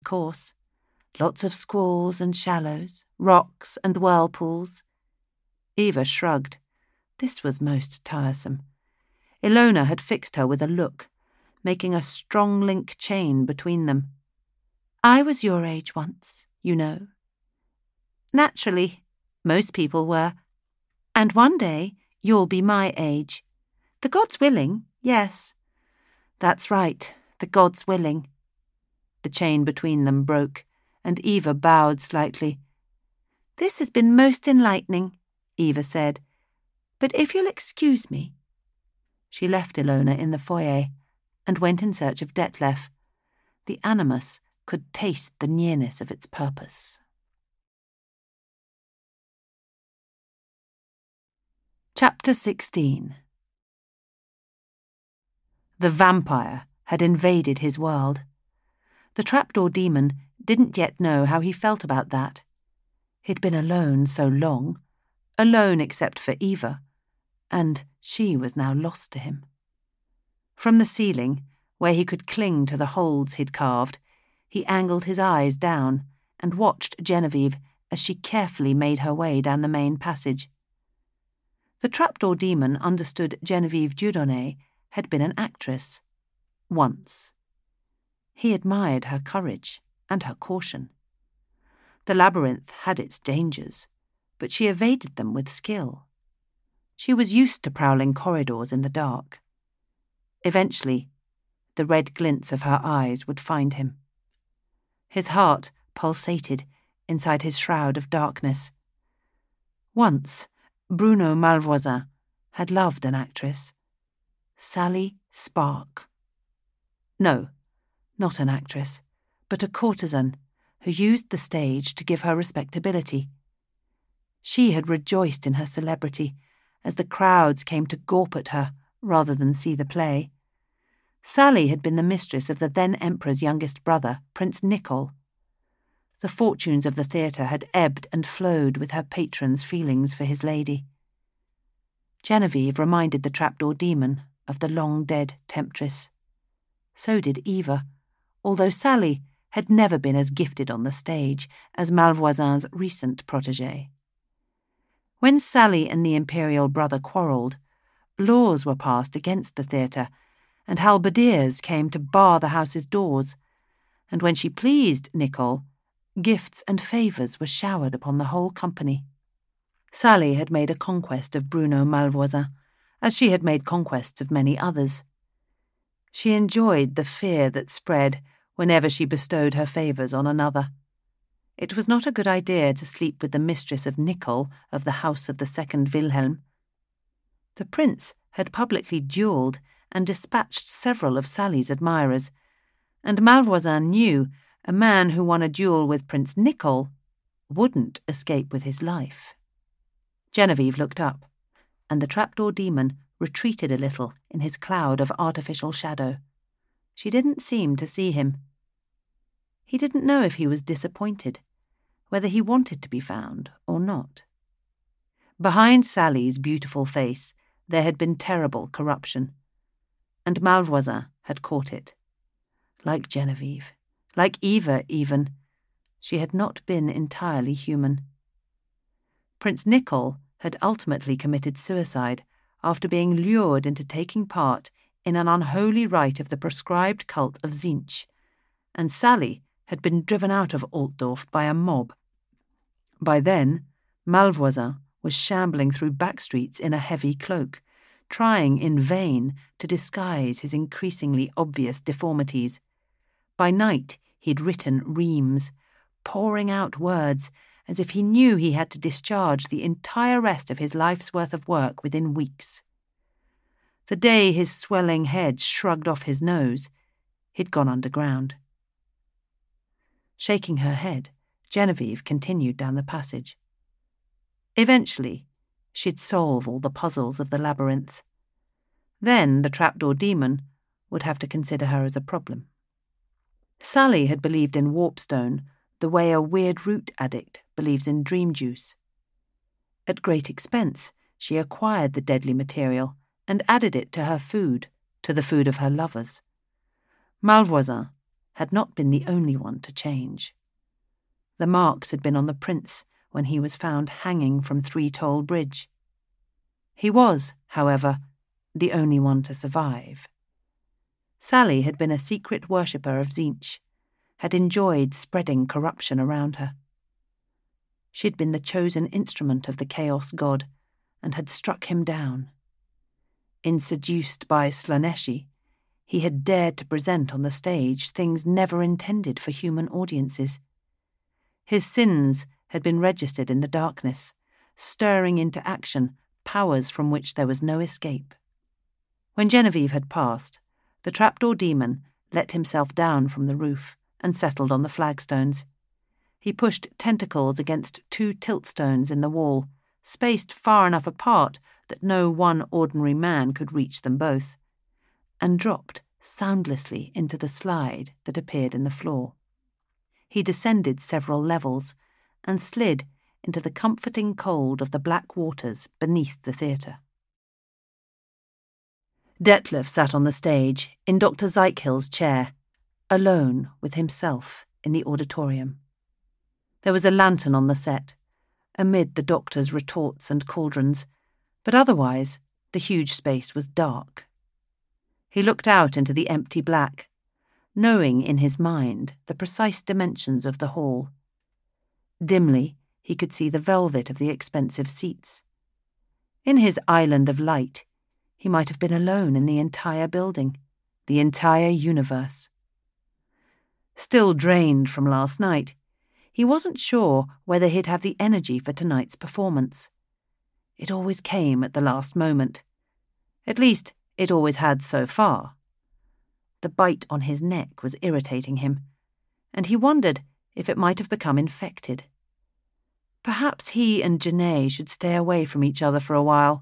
course. Lots of squalls and shallows, rocks and whirlpools. Eva shrugged. This was most tiresome. Ilona had fixed her with a look, making a strong link chain between them. I was your age once, you know. Naturally, most people were. And one day you'll be my age. The gods willing, yes. That's right, the gods willing. The chain between them broke, and Eva bowed slightly. This has been most enlightening, Eva said. But if you'll excuse me. She left Ilona in the foyer and went in search of Detlef. The animus could taste the nearness of its purpose. Chapter 16. The vampire had invaded his world. The trapdoor demon didn't yet know how he felt about that. He'd been alone so long, alone except for Eva, and she was now lost to him. From the ceiling, where he could cling to the holds he'd carved, he angled his eyes down and watched Genevieve as she carefully made her way down the main passage. The trapdoor demon understood Genevieve Dieudonné had been an actress. Once. He admired her courage and her caution. The labyrinth had its dangers, but she evaded them with skill. She was used to prowling corridors in the dark. Eventually, the red glints of her eyes would find him. His heart pulsated inside his shroud of darkness. Once, Bruno Malvoisin had loved an actress. Sally Spark. No, not an actress, but a courtesan who used the stage to give her respectability. She had rejoiced in her celebrity as the crowds came to gawp at her rather than see the play. Sally had been the mistress of the then Emperor's youngest brother, Prince Nicol. The fortunes of the theatre had ebbed and flowed with her patron's feelings for his lady. Genevieve reminded the trapdoor demon of the long-dead temptress. So did Eva, although Sally had never been as gifted on the stage as Malvoisin's recent protégée. When Sally and the imperial brother quarrelled, laws were passed against the theatre, and halberdiers came to bar the house's doors, and when she pleased Nicol, gifts and favours were showered upon the whole company. Sally had made a conquest of Bruno Malvoisin, as she had made conquests of many others. She enjoyed the fear that spread whenever she bestowed her favours on another. It was not a good idea to sleep with the mistress of Nicol of the house of the second Wilhelm. The prince had publicly duelled and dispatched several of Sally's admirers, and Malvoisin knew a man who won a duel with Prince Nicol wouldn't escape with his life. Genevieve looked up, and the trapdoor demon retreated a little in his cloud of artificial shadow. She didn't seem to see him. He didn't know if he was disappointed, whether he wanted to be found or not. Behind Sally's beautiful face there had been terrible corruption, and Malvoisin had caught it. Like Genevieve, like Eva even, she had not been entirely human. Prince Nicol had ultimately committed suicide after being lured into taking part in an unholy rite of the proscribed cult of Tzeentch, and Sally had been driven out of Altdorf by a mob. By then, Malvoisin was shambling through back streets in a heavy cloak, trying in vain to disguise his increasingly obvious deformities. By night he'd written reams, pouring out words as if he knew he had to discharge the entire rest of his life's worth of work within weeks. The day his swelling head shrugged off his nose, he'd gone underground. Shaking her head, Genevieve continued down the passage. Eventually, she'd solve all the puzzles of the labyrinth. Then the trapdoor demon would have to consider her as a problem. Sally had believed in warpstone the way a weird root addict believes in dream juice. At great expense, she acquired the deadly material and added it to her food, to the food of her lovers. Malvoisin had not been the only one to change. The marks had been on the prince when he was found hanging from Three Toll Bridge. He was, however, the only one to survive. Sally had been a secret worshipper of Tzeentch, had enjoyed spreading corruption around her. She'd been the chosen instrument of the Chaos God and had struck him down. Seduced by Slaaneshi, he had dared to present on the stage things never intended for human audiences. His sins had been registered in the darkness, stirring into action powers from which there was no escape. When Genevieve had passed, the trapdoor demon let himself down from the roof and settled on the flagstones. He pushed tentacles against 2 tiltstones in the wall, spaced far enough apart that no one ordinary man could reach them both, and dropped soundlessly into the slide that appeared in the floor. He descended several levels and slid into the comforting cold of the black waters beneath the theatre. Detlef sat on the stage, in Dr. Zeichhill's chair, alone with himself in the auditorium. There was a lantern on the set, amid the doctor's retorts and cauldrons, but otherwise the huge space was dark. He looked out into the empty black, knowing in his mind the precise dimensions of the hall. Dimly, he could see the velvet of the expensive seats. In his island of light, he might have been alone in the entire building, the entire universe. Still drained from last night, he wasn't sure whether he'd have the energy for tonight's performance. It always came at the last moment. At least, it always had so far. The bite on his neck was irritating him, and he wondered if it might have become infected. Perhaps he and Janae should stay away from each other for a while.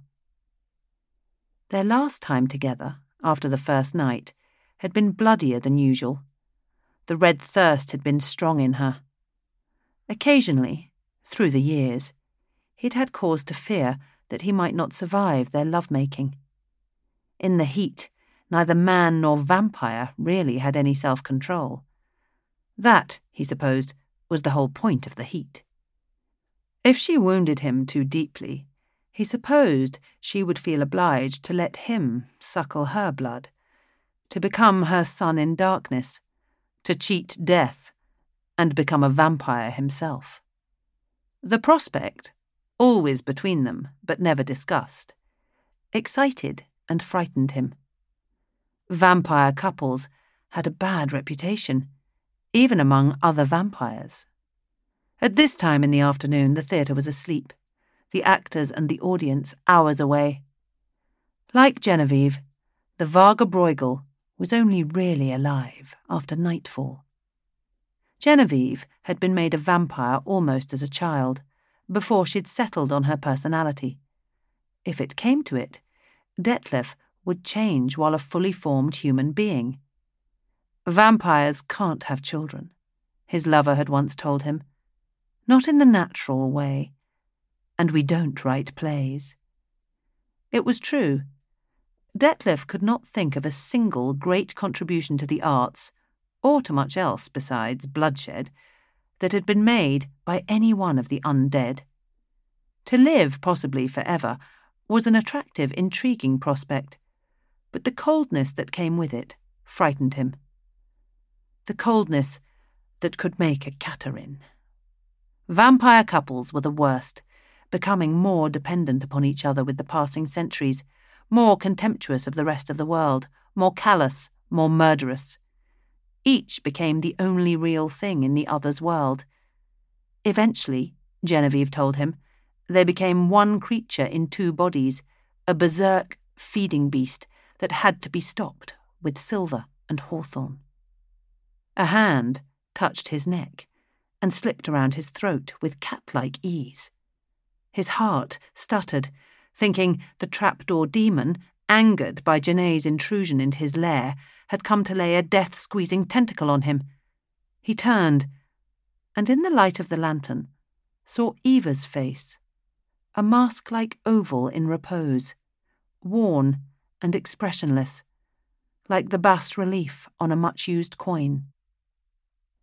Their last time together, after the first night, had been bloodier than usual. The red thirst had been strong in her. Occasionally, through the years, he'd had cause to fear that he might not survive their love-making. In the heat, neither man nor vampire really had any self-control. That, he supposed, was the whole point of the heat. If she wounded him too deeply, he supposed she would feel obliged to let him suckle her blood, to become her son in darkness, to cheat death, and become a vampire himself. The prospect, always between them but never discussed, excited and frightened him. Vampire couples had a bad reputation, even among other vampires. At this time in the afternoon, the theatre was asleep, the actors and the audience hours away. Like Genevieve, the Vaga Bruegel was only really alive after nightfall. Genevieve had been made a vampire almost as a child, before she'd settled on her personality. If it came to it, Detlef would change while a fully formed human being. Vampires can't have children, his lover had once told him. Not in the natural way. And we don't write plays. It was true. Detlef could not think of a single great contribution to the arts, or to much else besides bloodshed, that had been made by any one of the undead. To live, possibly forever, was an attractive, intriguing prospect, but the coldness that came with it frightened him. The coldness that could make a Catherine. Vampire couples were the worst, becoming more dependent upon each other with the passing centuries, more contemptuous of the rest of the world, more callous, more murderous. Each became the only real thing in the other's world. Eventually, Genevieve told him, they became one creature in 2 bodies, a berserk feeding beast that had to be stopped with silver and hawthorn. A hand touched his neck and slipped around his throat with cat-like ease. His heart stuttered, thinking the trapdoor demon, angered by Janae's intrusion into his lair, had come to lay a death-squeezing tentacle on him. He turned, and in the light of the lantern, saw Eva's face, a mask-like oval in repose, worn and expressionless, like the bas-relief on a much-used coin.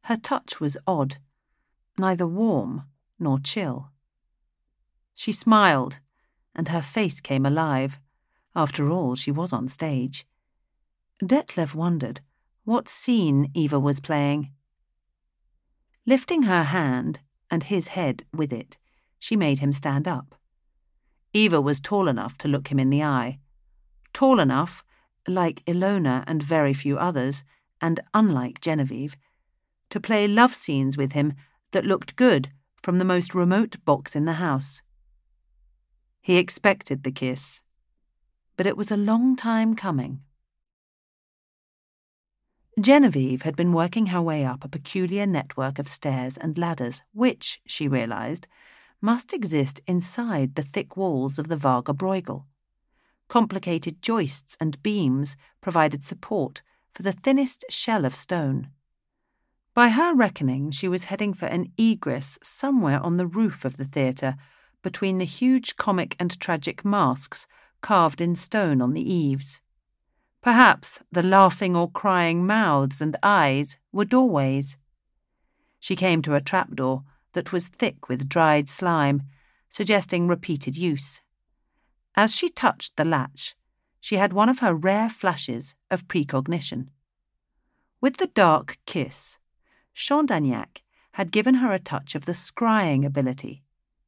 Her touch was odd, neither warm nor chill. She smiled, and her face came alive. After all, she was on stage. Detlef wondered what scene Eva was playing. Lifting her hand, and his head with it, she made him stand up. Eva was tall enough to look him in the eye. Tall enough, like Ilona and very few others, and unlike Genevieve, to play love scenes with him that looked good from the most remote box in the house. He expected the kiss, but it was a long time coming. Genevieve had been working her way up a peculiar network of stairs and ladders which, she realised, must exist inside the thick walls of the Varga Bruegel. Complicated joists and beams provided support for the thinnest shell of stone. By her reckoning, she was heading for an egress somewhere on the roof of the theatre, between the huge comic and tragic masks carved in stone on the eaves. Perhaps the laughing or crying mouths and eyes were doorways. She came to a trapdoor that was thick with dried slime, suggesting repeated use. As she touched the latch, she had one of her rare flashes of precognition. With the dark kiss, Chandagnac had given her a touch of the scrying ability.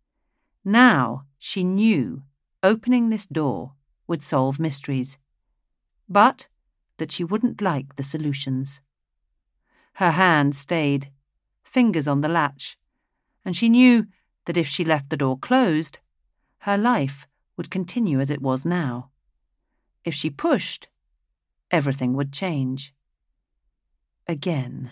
Now she knew opening this door would solve mysteries, but that she wouldn't like the solutions. Her hand stayed, fingers on the latch, and she knew that if she left the door closed, her life would continue as it was now. If she pushed, everything would change. Again.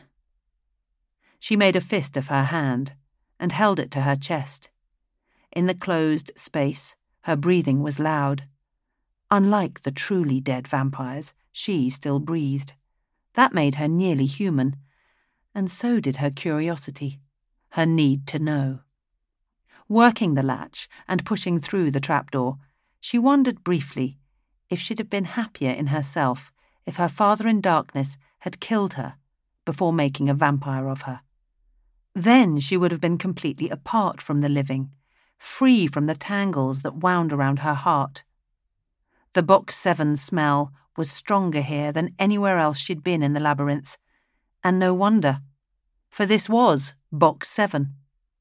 She made a fist of her hand and held it to her chest. In the closed space, her breathing was loud. Unlike the truly dead vampires, she still breathed. That made her nearly human, and so did her curiosity, her need to know. Working the latch and pushing through the trapdoor, she wondered briefly if she'd have been happier in herself if her father in darkness had killed her before making a vampire of her. Then she would have been completely apart from the living, free from the tangles that wound around her heart. The Box 7 smell was stronger here than anywhere else she'd been in the labyrinth, and no wonder, for this was Box 7.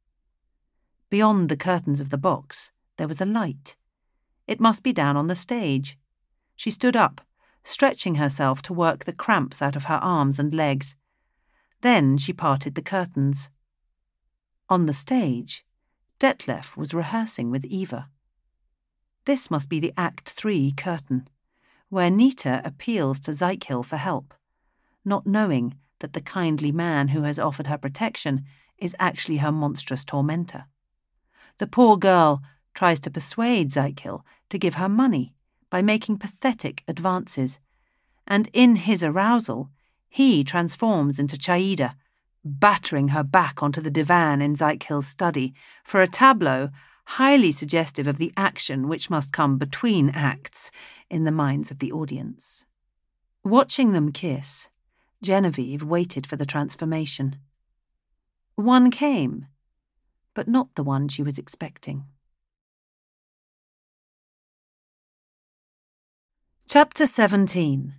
Beyond the curtains of the box, there was a light. It must be down on the stage. She stood up, stretching herself to work the cramps out of her arms and legs. Then she parted the curtains. On the stage, Detlef was rehearsing with Eva. This must be the Act 3 curtain, where Nita appeals to Zeichel for help, not knowing that the kindly man who has offered her protection is actually her monstrous tormentor. The poor girl tries to persuade Zeichel to give her money by making pathetic advances, and in his arousal, he transforms into Chaida, battering her back onto the divan in Zeichel's study for a tableau highly suggestive of the action which must come between acts in the minds of the audience. Watching them kiss, Genevieve waited for the transformation. One came, but not the one she was expecting. Chapter 17.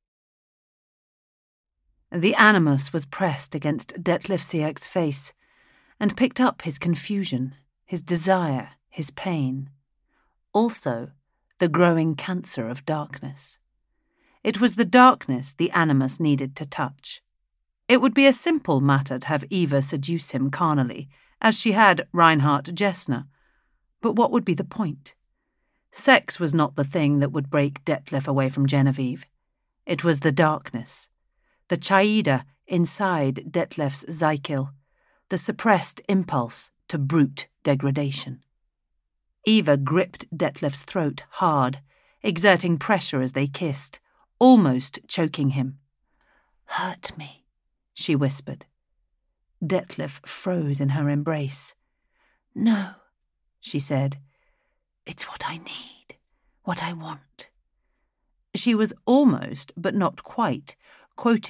The animus was pressed against Detlef Siek's face and picked up his confusion, his desire, his pain. Also, the growing cancer of darkness. It was the darkness the animus needed to touch. It would be a simple matter to have Eva seduce him carnally, as she had Reinhard Gessner. But what would be the point? Sex was not the thing that would break Detlef away from Genevieve. It was the darkness, the Chaida inside Detlef's Zeichel, the suppressed impulse to brute degradation. Eva gripped Detlef's throat hard, exerting pressure as they kissed, almost choking him. "Hurt me," she whispered. Detlef froze in her embrace. "No," she said. "It's what I need, what I want." She was almost, but not quite, quoting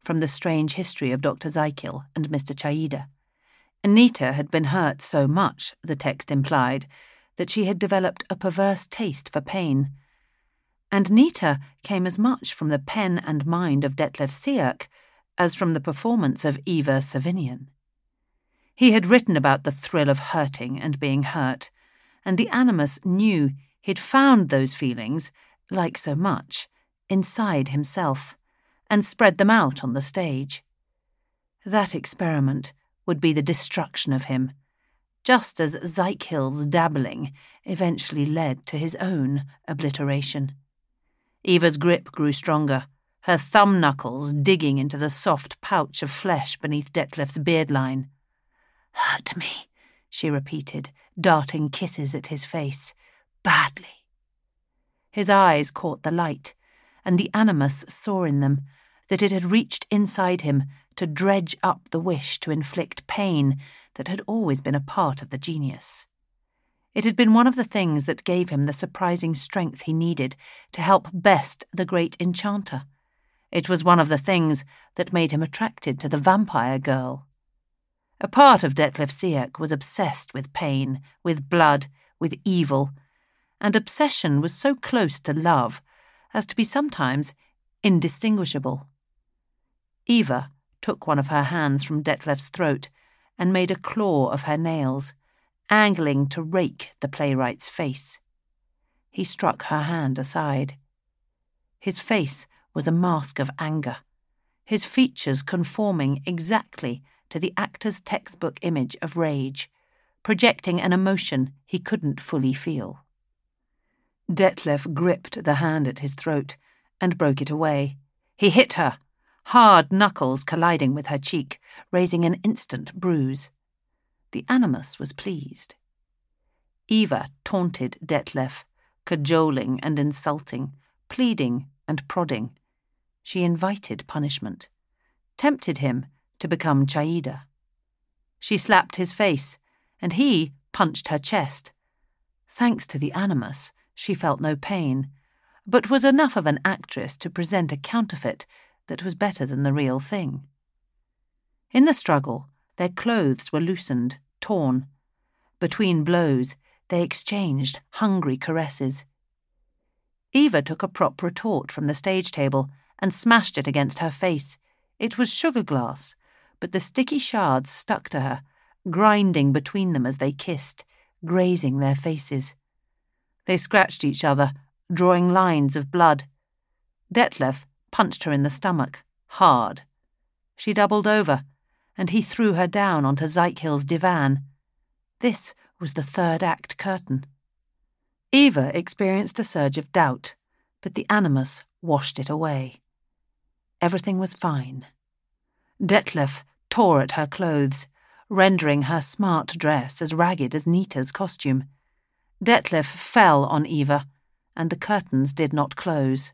from the strange history of Dr. Zykiel and Mr. Chaida. Nita had been hurt so much, the text implied, that she had developed a perverse taste for pain. And Nita came as much from the pen and mind of Detlef Sierck as from the performance of Eva Savinian. He had written about the thrill of hurting and being hurt, and the Animus knew he'd found those feelings, like so much, inside himself, and spread them out on the stage. That experiment would be the destruction of him, just as Zykiel's dabbling eventually led to his own obliteration. Eva's grip grew stronger, her thumb knuckles digging into the soft pouch of flesh beneath Detlef's beard line. "Hurt me," she repeated, darting kisses at his face. "Badly." His eyes caught the light, and the Animus saw in them that it had reached inside him to dredge up the wish to inflict pain that had always been a part of the genius. It had been one of the things that gave him the surprising strength he needed to help best the great enchanter. It was one of the things that made him attracted to the vampire girl. A part of Detlef Sierck was obsessed with pain, with blood, with evil, and obsession was so close to love as to be sometimes indistinguishable. Eva took one of her hands from Detlef's throat and made a claw of her nails, angling to rake the playwright's face. He struck her hand aside. His face was a mask of anger, his features conforming exactly to the actor's textbook image of rage, projecting an emotion he couldn't fully feel. Detlef gripped the hand at his throat and broke it away. He hit her, hard knuckles colliding with her cheek, raising an instant bruise. The Animus was pleased. Eva taunted Detlef, cajoling and insulting, pleading and prodding. She invited punishment, tempted him to become Chaida. She slapped his face, and he punched her chest. Thanks to the Animus, she felt no pain, but was enough of an actress to present a counterfeit that was better than the real thing. In the struggle, their clothes were loosened, torn. Between blows, they exchanged hungry caresses. Eva took a prop retort from the stage table and smashed it against her face. It was sugar glass, but the sticky shards stuck to her, grinding between them as they kissed, grazing their faces. They scratched each other, drawing lines of blood. Detlef punched her in the stomach, hard. She doubled over, and he threw her down onto Zykiel's divan. This was the third act curtain. Eva experienced a surge of doubt, but the Animus washed it away. Everything was fine. Detlef tore at her clothes, rendering her smart dress as ragged as Nita's costume. Detlef fell on Eva, and the curtains did not close.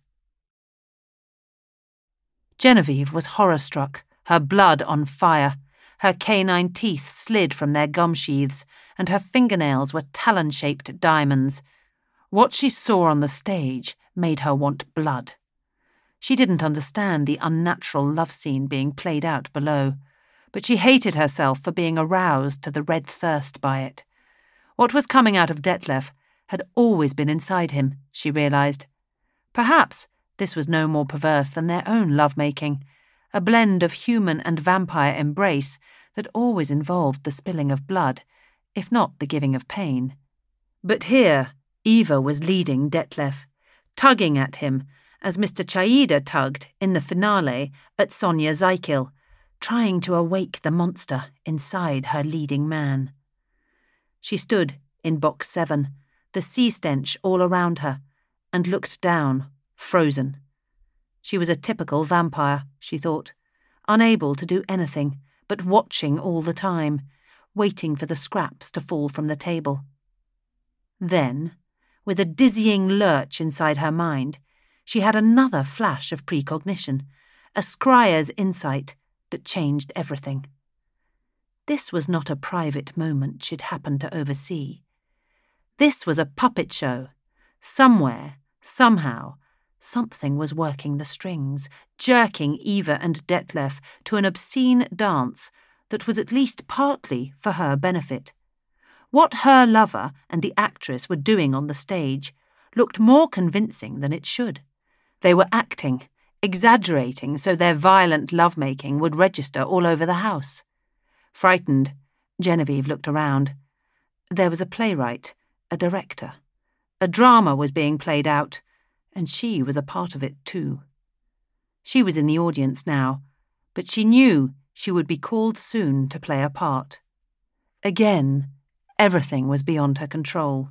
Genevieve was horror-struck, her blood on fire. Her canine teeth slid from their gum sheaths, and her fingernails were talon-shaped diamonds. What she saw on the stage made her want blood. She didn't understand the unnatural love scene being played out below, but she hated herself for being aroused to the red thirst by it. What was coming out of Detlef had always been inside him, she realized. Perhaps this was no more perverse than their own love-making, a blend of human and vampire embrace that always involved the spilling of blood, if not the giving of pain. But here, Eva was leading Detlef, tugging at him as Mr. Chaida tugged in the finale at Sonia Zykiel, trying to awake the monster inside her leading man. She stood in box 7, the sea stench all around her, and looked down, frozen. She was a typical vampire, she thought, unable to do anything, but watching all the time, waiting for the scraps to fall from the table. Then, with a dizzying lurch inside her mind, she had another flash of precognition, a scryer's insight that changed everything. This was not a private moment she'd happened to oversee. This was a puppet show. Somewhere, somehow, Something was working the strings, jerking Eva and Detlef to an obscene dance that was at least partly for her benefit. What her lover and the actress were doing on the stage looked more convincing than it should. They were acting, exaggerating so their violent lovemaking would register all over the house. Frightened, Genevieve looked around. There was a playwright, a director. A drama was being played out, and she was a part of it too. She was in the audience now, but she knew she would be called soon to play a part. Again, everything was beyond her control.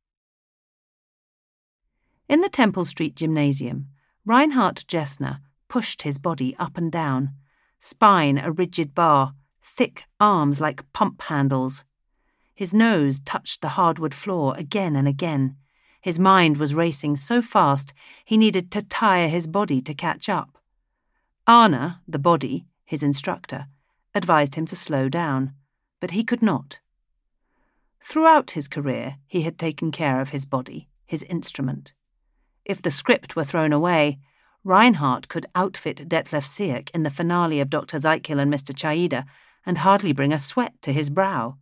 In the Temple Street gymnasium, Reinhard Gessner pushed his body up and down, spine a rigid bar, thick arms like pump handles. His nose touched the hardwood floor again and again. His mind was racing so fast he needed to tire his body to catch up. Arne, the body, his instructor, advised him to slow down, but he could not. Throughout his career, he had taken care of his body, his instrument. If the script were thrown away, Reinhardt could outfit Detlef Sierck in the finale of Dr. Zeichel and Mr. Chaida and hardly bring a sweat to his brow.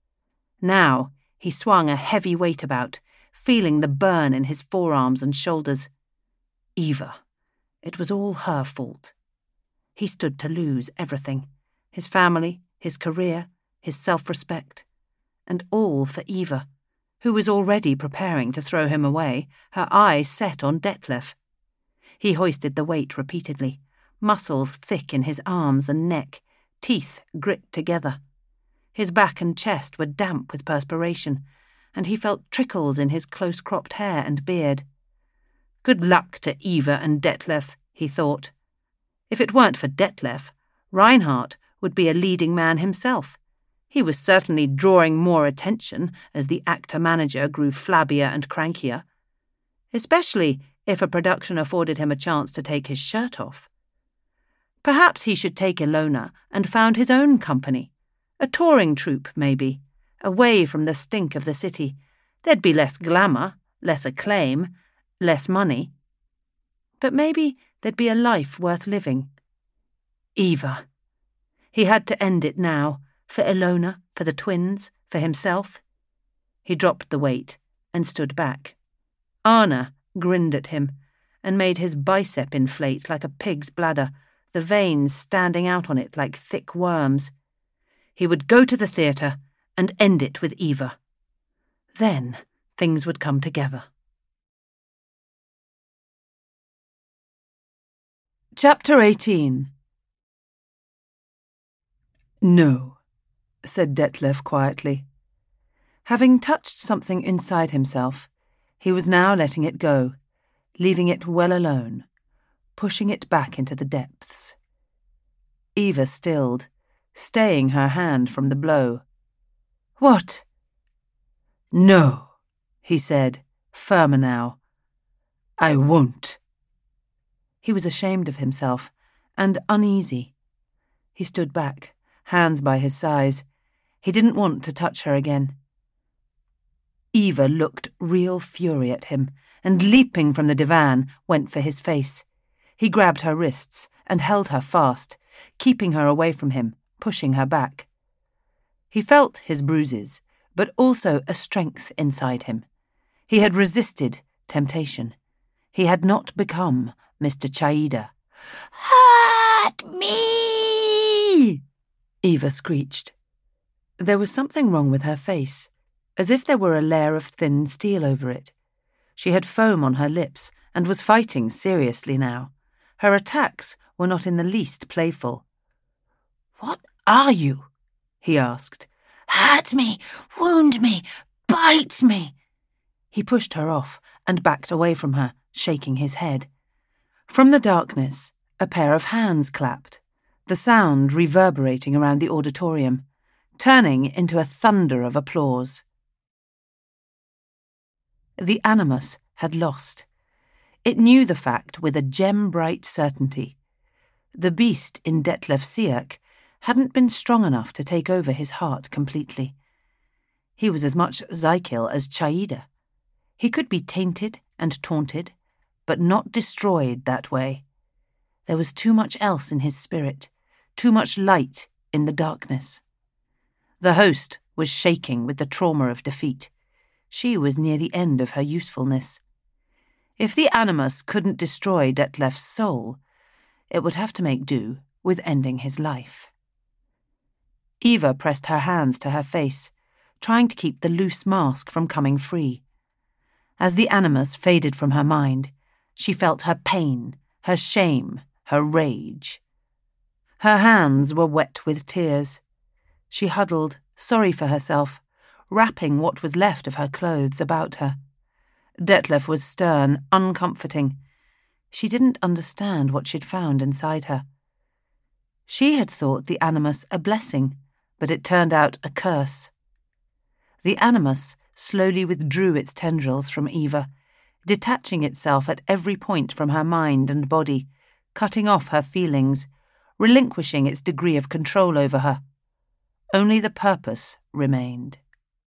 Now he swung a heavy weight about, feeling the burn in his forearms and shoulders. Eva. It was all her fault. He stood to lose everything. His family, his career, his self-respect. And all for Eva, who was already preparing to throw him away, her eye set on Detlef. He hoisted the weight repeatedly, muscles thick in his arms and neck, teeth grit together. His back and chest were damp with perspiration, and he felt trickles in his close-cropped hair and beard. Good luck to Eva and Detlef, he thought. If it weren't for Detlef, Reinhardt would be a leading man himself. He was certainly drawing more attention as the actor-manager grew flabbier and crankier, especially if a production afforded him a chance to take his shirt off. Perhaps he should take Ilona and found his own company, a touring troupe maybe, away from the stink of the city. There'd be less glamour, less acclaim, less money. But maybe there'd be a life worth living. Eva. He had to end it now, for Ilona, for the twins, for himself. He dropped the weight and stood back. Arne grinned at him and made his bicep inflate like a pig's bladder, the veins standing out on it like thick worms. He would go to the theatre and end it with Eva. Then things would come together. Chapter 18. No, said Detlef quietly. Having touched something inside himself, he was now letting it go, leaving it well alone, pushing it back into the depths. Eva stilled, staying her hand from the blow. What? No, he said, firmer now. I won't. He was ashamed of himself and uneasy. He stood back, hands by his sides. He didn't want to touch her again. Eva looked real fury at him and, leaping from the divan, went for his face. He grabbed her wrists and held her fast, keeping her away from him, pushing her back. He felt his bruises, but also a strength inside him. He had resisted temptation. He had not become Mr. Chaida. "Hurt me!" Eva screeched. There was something wrong with her face, as if there were a layer of thin steel over it. She had foam on her lips and was fighting seriously now. Her attacks were not in the least playful. "What are you?" he asked. "Hurt me, wound me, bite me." He pushed her off and backed away from her, shaking his head. From the darkness, a pair of hands clapped, the sound reverberating around the auditorium, turning into a thunder of applause. The Animus had lost. It knew the fact with a gem-bright certainty. The beast in Detlef Sierck hadn't been strong enough to take over his heart completely. He was as much Zeichel as Chaida. He could be tainted and taunted, but not destroyed that way. There was too much else in his spirit, too much light in the darkness. The host was shaking with the trauma of defeat. She was near the end of her usefulness. If the animus couldn't destroy Detlef's soul, it would have to make do with ending his life. Eva pressed her hands to her face, trying to keep the loose mask from coming free. As the animus faded from her mind, she felt her pain, her shame, her rage. Her hands were wet with tears. She huddled, sorry for herself, wrapping what was left of her clothes about her. Detlef was stern, uncomforting. She didn't understand what she'd found inside her. She had thought the animus a blessing, but it turned out a curse. The animus slowly withdrew its tendrils from Eva, detaching itself at every point from her mind and body, cutting off her feelings, relinquishing its degree of control over her. Only the purpose remained.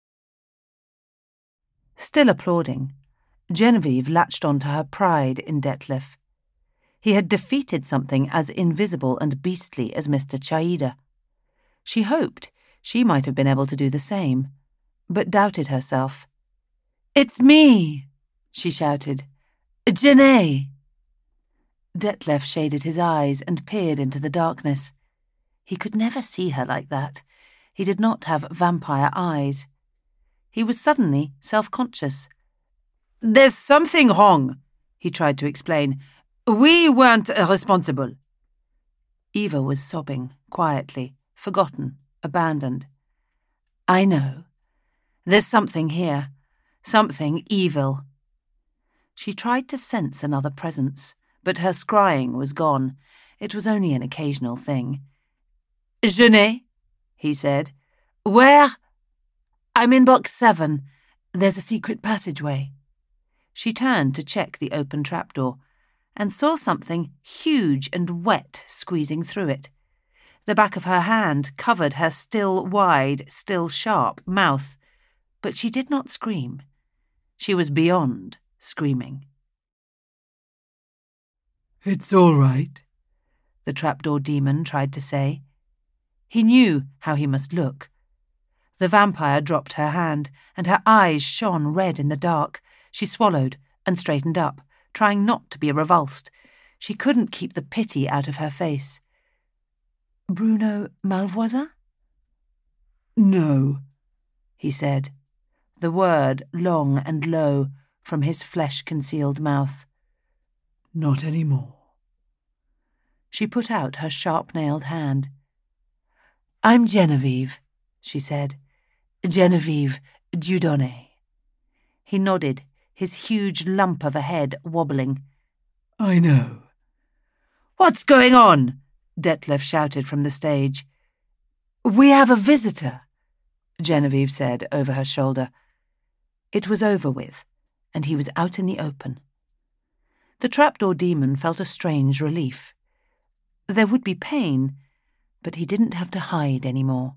Still applauding, Genevieve latched onto her pride in Detlef. He had defeated something as invisible and beastly as Mr. Chaida. She hoped she might have been able to do the same, but doubted herself. "It's me!" she shouted. "Janae!" Detlef shaded his eyes and peered into the darkness. He could never see her like that. He did not have vampire eyes. He was suddenly self-conscious. "There's something wrong," he tried to explain. "We weren't responsible." Eva was sobbing, quietly, forgotten, abandoned. "I know. There's something here. Something evil." She tried to sense another presence, but her scrying was gone. It was only an occasional thing. "Genet," he said. "Where?" "I'm in box 7. There's a secret passageway." She turned to check the open trapdoor and saw something huge and wet squeezing through it. The back of her hand covered her still wide, still sharp mouth, but she did not scream. She was beyond screaming. "It's all right," the trapdoor demon tried to say. He knew how he must look. The vampire dropped her hand, and her eyes shone red in the dark. She swallowed and straightened up, trying not to be revulsed. She couldn't keep the pity out of her face. "Bruno Malvoisin?" "No," he said, the word long and low from his flesh-concealed mouth. "Not anymore." She put out her sharp-nailed hand. "I'm Genevieve," she said. "Genevieve Dieudonné." He nodded, his huge lump of a head wobbling. "I know." "What's going on?" Detlef shouted from the stage. "We have a visitor," Genevieve said over her shoulder. It was over with, and he was out in the open. The trapdoor demon felt a strange relief. There would be pain, but he didn't have to hide anymore.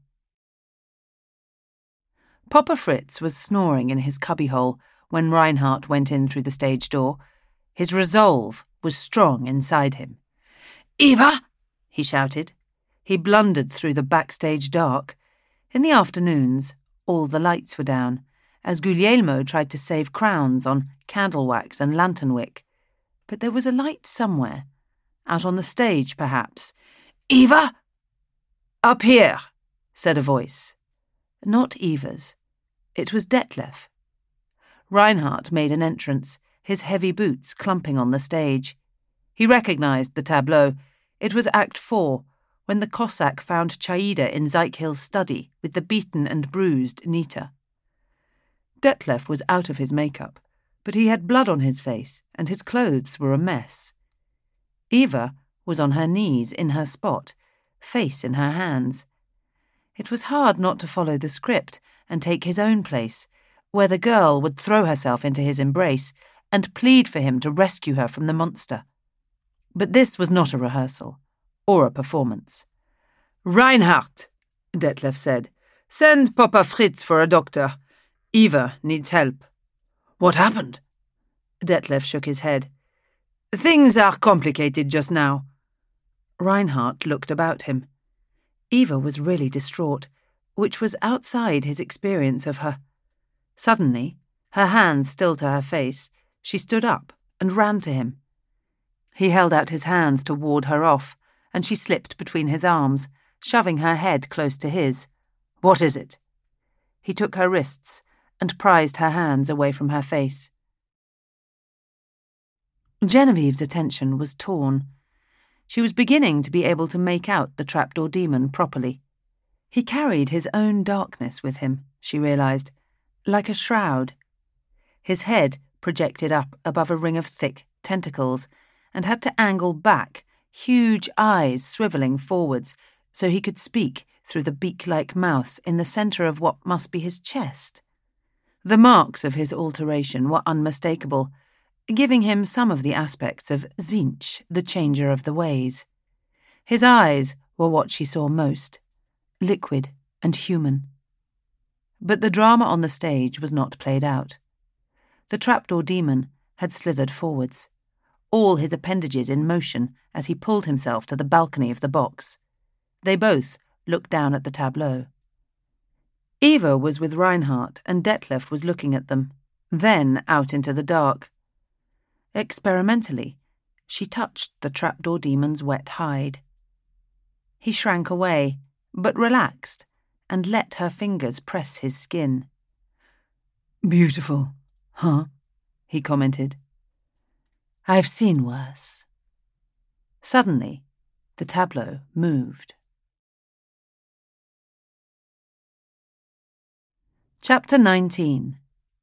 Papa Fritz was snoring in his cubbyhole when Reinhardt went in through the stage door. His resolve was strong inside him. "Eva!" he shouted. He blundered through the backstage dark. In the afternoons, all the lights were down, as Guglielmo tried to save crowns on candle wax and lantern wick. But there was a light somewhere, out on the stage perhaps. "Eva!" "Up here," said a voice. Not Eva's. It was Detlef. Reinhardt made an entrance, his heavy boots clumping on the stage. He recognized the tableau. It was Act 4, when the Cossack found Chaida in Zeikhil's study with the beaten and bruised Nita. Detlef was out of his makeup, but he had blood on his face and his clothes were a mess. Eva was on her knees in her spot, face in her hands. It was hard not to follow the script and take his own place, where the girl would throw herself into his embrace and plead for him to rescue her from the monster. But this was not a rehearsal, or a performance. "Reinhardt," Detlef said, "send Papa Fritz for a doctor. Eva needs help." "What happened?" Detlef shook his head. Things are complicated just now." Reinhardt looked about him. Eva was really distraught, which was outside his experience of her. Suddenly, her hands still to her face, she stood up and ran to him. He held out his hands to ward her off, and she slipped between his arms, shoving her head close to his. "What is it?" He took her wrists and prized her hands away from her face. Genevieve's attention was torn. She was beginning to be able to make out the trapdoor demon properly. He carried his own darkness with him, she realized, like a shroud. His head projected up above a ring of thick tentacles and had to angle back, huge eyes swivelling forwards so he could speak through the beak-like mouth in the centre of what must be his chest. The marks of his alteration were unmistakable, giving him some of the aspects of Tzeentch, the changer of the ways. His eyes were what she saw most, liquid and human. But the drama on the stage was not played out. The trapdoor demon had slithered forwards, all his appendages in motion as he pulled himself to the balcony of the box. They both looked down at the tableau. Eva was with Reinhardt and Detlef was looking at them, then out into the dark. Experimentally, she touched the trapdoor demon's wet hide. He shrank away, but relaxed, and let her fingers press his skin. "Beautiful, huh?" he commented. "I've seen worse." Suddenly, the tableau moved. Chapter 19.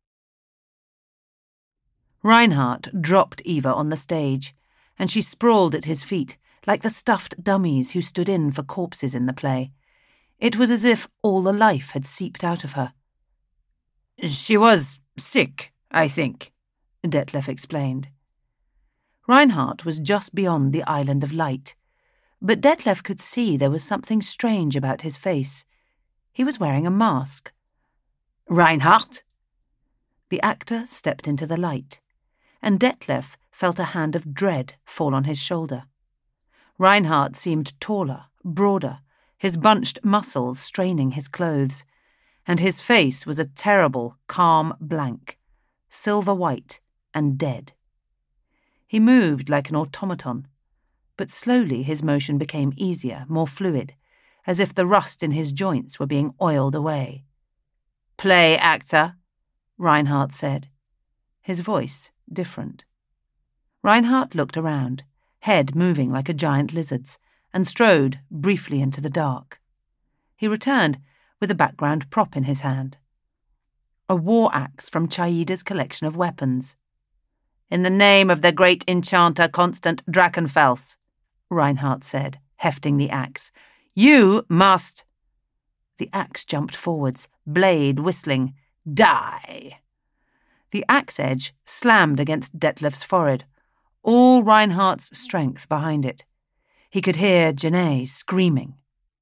Reinhardt dropped Eva on the stage, and she sprawled at his feet like the stuffed dummies who stood in for corpses in the play. It was as if all the life had seeped out of her. "She was sick, I think," Detlef explained. Reinhardt was just beyond the island of light, but Detlef could see there was something strange about his face. He was wearing a mask. "Reinhardt?" The actor stepped into the light, and Detlef felt a hand of dread fall on his shoulder. Reinhardt seemed taller, broader, his bunched muscles straining his clothes, and his face was a terrible, calm blank, silver-white and dead. He moved like an automaton, but slowly his motion became easier, more fluid, as if the rust in his joints were being oiled away. "Play actor," Reinhardt said, his voice different. Reinhardt looked around, head moving like a giant lizard's, and strode briefly into the dark. He returned with a background prop in his hand. A war axe from Chaida's collection of weapons. "In the name of the great enchanter Constant Drachenfels," Reinhardt said, hefting the axe, "you must—" The axe jumped forwards, blade whistling. "Die!" The axe edge slammed against Detlef's forehead, all Reinhardt's strength behind it. He could hear Janae screaming.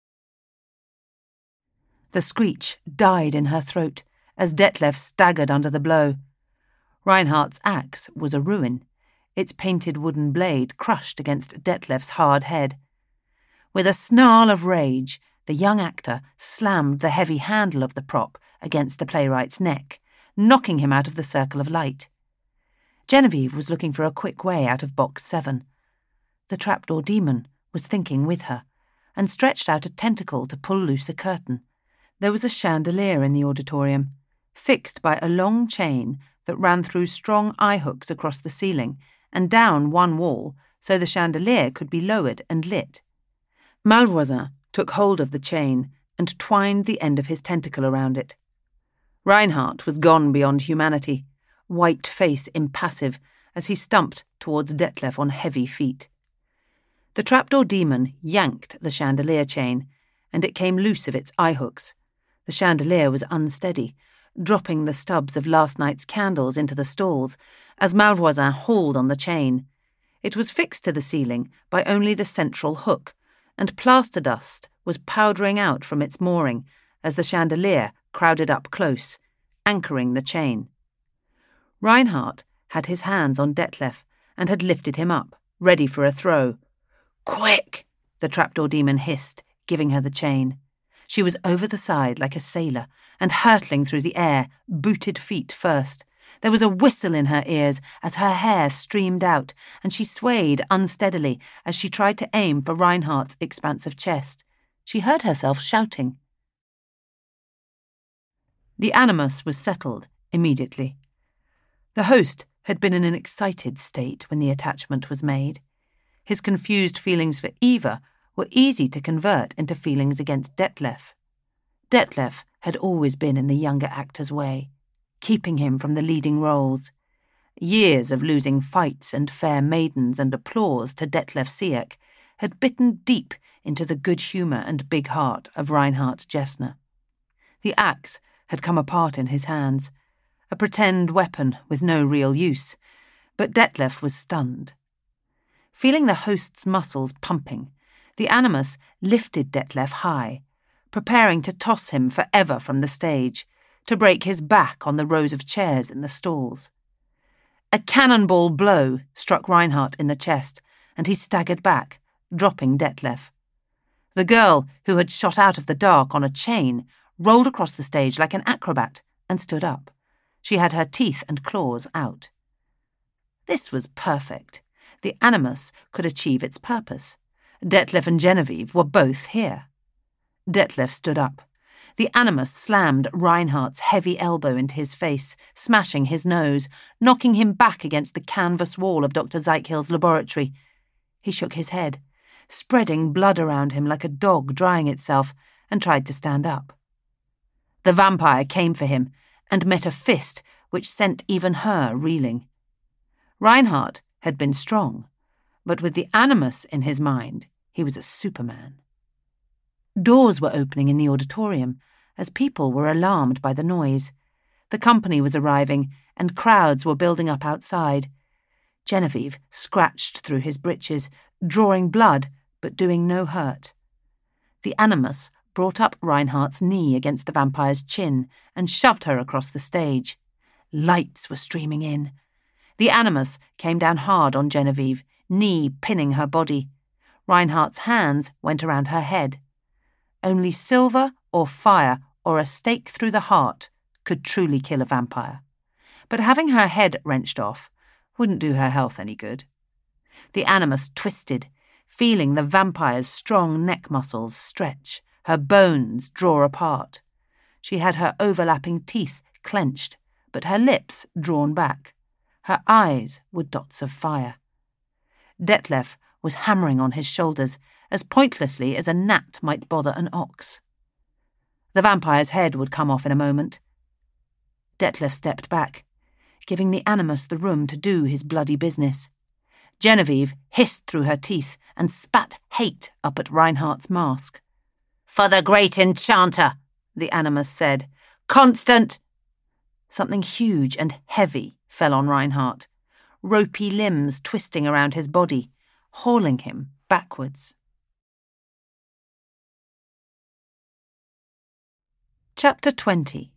The screech died in her throat as Detlef staggered under the blow. Reinhardt's axe was a ruin, its painted wooden blade crushed against Detlef's hard head. With a snarl of rage, the young actor slammed the heavy handle of the prop against the playwright's neck, knocking him out of the circle of light. Genevieve was looking for a quick way out of Box 7. The trapdoor demon was thinking with her, and stretched out a tentacle to pull loose a curtain. There was a chandelier in the auditorium, fixed by a long chain that ran through strong eye hooks across the ceiling and down one wall so the chandelier could be lowered and lit. Malvoisin took hold of the chain and twined the end of his tentacle around it. Reinhardt was gone beyond humanity, white face impassive as he stumped towards Detlef on heavy feet. The trapdoor demon yanked the chandelier chain, and it came loose of its eye hooks. The chandelier was unsteady, dropping the stubs of last night's candles into the stalls as Malvoisin hauled on the chain. It was fixed to the ceiling by only the central hook, and plaster dust was powdering out from its mooring as the chandelier crowded up close, anchoring the chain. Reinhardt had his hands on Detlef and had lifted him up, ready for a throw. "Quick!" the trapdoor demon hissed, giving her the chain. She was over the side like a sailor and hurtling through the air, booted feet first. There was a whistle in her ears as her hair streamed out, and she swayed unsteadily as she tried to aim for Reinhardt's expansive chest. She heard herself shouting. The animus was settled immediately. The host had been in an excited state when the attachment was made. His confused feelings for Eva were easy to convert into feelings against Detlef. Detlef had always been in the younger actor's way, keeping him from the leading roles. Years of losing fights and fair maidens and applause to Detlef Siek had bitten deep into the good humour and big heart of Reinhard Gessner. The axe had come apart in his hands, a pretend weapon with no real use, but Detlef was stunned. Feeling the host's muscles pumping, the animus lifted Detlef high, preparing to toss him forever from the stage, to break his back on the rows of chairs in the stalls. A cannonball blow struck Reinhardt in the chest, and he staggered back, dropping Detlef. The girl, who had shot out of the dark on a chain, rolled across the stage like an acrobat and stood up. She had her teeth and claws out. This was perfect. The animus could achieve its purpose. Detlef and Genevieve were both here. Detlef stood up. The animus slammed Reinhardt's heavy elbow into his face, smashing his nose, knocking him back against the canvas wall of Dr. Zeichhill's laboratory. He shook his head, spreading blood around him like a dog drying itself, and tried to stand up. The vampire came for him and met a fist which sent even her reeling. Reinhardt had been strong, but with the animus in his mind, he was a superman. Doors were opening in the auditorium as people were alarmed by the noise. The company was arriving and crowds were building up outside. Genevieve scratched through his breeches, drawing blood but doing no hurt. The animus brought up Reinhardt's knee against the vampire's chin and shoved her across the stage. Lights were streaming in. The animus came down hard on Genevieve, knee pinning her body. Reinhardt's hands went around her head. Only silver or fire or a stake through the heart could truly kill a vampire. But having her head wrenched off wouldn't do her health any good. The animus twisted, feeling the vampire's strong neck muscles stretch, her bones draw apart. She had her overlapping teeth clenched, but her lips drawn back. Her eyes were dots of fire. Detlef was hammering on his shoulders as pointlessly as a gnat might bother an ox. The vampire's head would come off in a moment. Detlef stepped back, giving the animus the room to do his bloody business. Genevieve hissed through her teeth and spat hate up at Reinhardt's mask. "For the great enchanter," the animus said. "Constant—" Something huge and heavy fell on Reinhardt, ropey limbs twisting around his body, hauling him backwards. Chapter 20.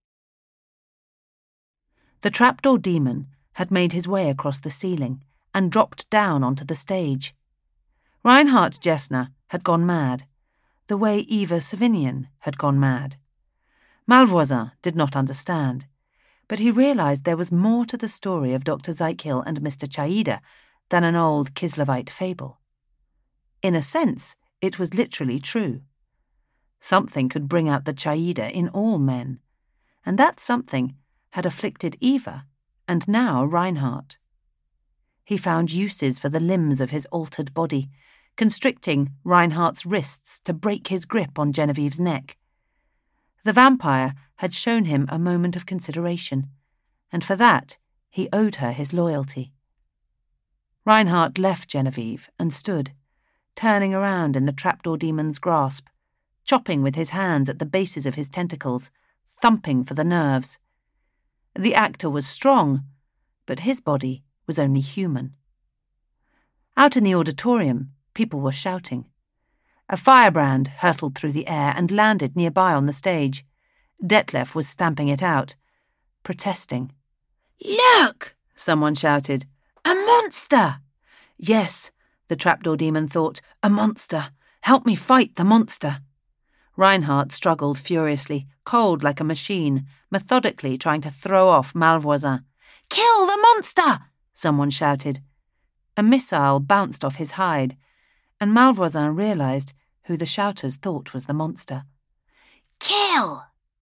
The trapdoor demon had made his way across the ceiling and dropped down onto the stage. Reinhard Gessner had gone mad, the way Eva Savinian had gone mad. Malvoisin did not understand, but he realized there was more to the story of Dr. Zeichhill and Mr. Chaida than an old Kislevite fable. In a sense, it was literally true. Something could bring out the Chaida in all men, and that something had afflicted Eva and now Reinhardt. He found uses for the limbs of his altered body, constricting Reinhardt's wrists to break his grip on Genevieve's neck. The vampire had shown him a moment of consideration, and for that he owed her his loyalty. Reinhardt left Genevieve and stood, turning around in the trapdoor demon's grasp, chopping with his hands at the bases of his tentacles, thumping for the nerves. The actor was strong, but his body was only human. Out in the auditorium, people were shouting. A firebrand hurtled through the air and landed nearby on the stage. Detlef was stamping it out, protesting. "Look!" someone shouted. A monster! Yes, the trapdoor demon thought, a monster. Help me fight the monster. Reinhardt struggled furiously, cold like a machine, methodically trying to throw off Malvoisin. Kill the monster! Someone shouted. A missile bounced off his hide, and Malvoisin realised who the shouters thought was the monster. Kill!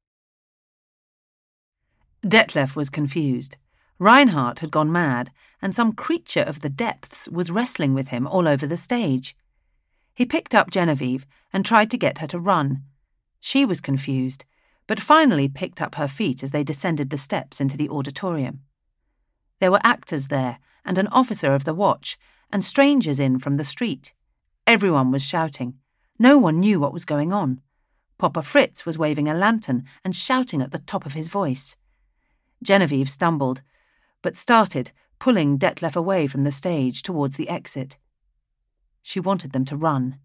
Detlef was confused. Reinhardt had gone mad, and some creature of the depths was wrestling with him all over the stage. He picked up Genevieve and tried to get her to run. She was confused, but finally picked up her feet as they descended the steps into the auditorium. There were actors there, and an officer of the watch, and strangers in from the street. Everyone was shouting. No one knew what was going on. Papa Fritz was waving a lantern and shouting at the top of his voice. Genevieve stumbled, but started, pulling Detlef away from the stage towards the exit. She wanted them to run.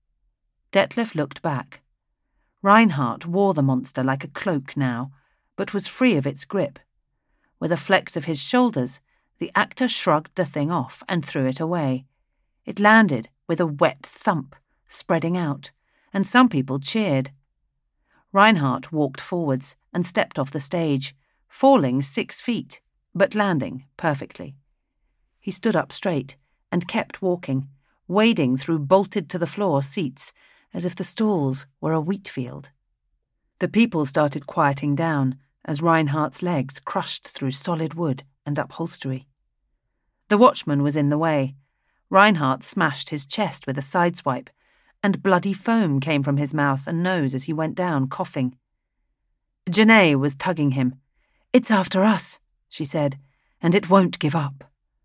Detlef looked back. Reinhardt wore the monster like a cloak now, but was free of its grip. With a flex of his shoulders, the actor shrugged the thing off and threw it away. It landed with a wet thump, spreading out, and some people cheered. Reinhardt walked forwards and stepped off the stage, falling 6 feet, but landing perfectly. He stood up straight and kept walking, wading through bolted-to-the-floor seats as if the stalls were a wheat field. The people started quieting down as Reinhardt's legs crushed through solid wood and upholstery. The watchman was in the way. Reinhardt smashed his chest with a sideswipe, and bloody foam came from his mouth and nose as he went down, coughing. Janae was tugging him. "It's after us," she said, "and it won't give up."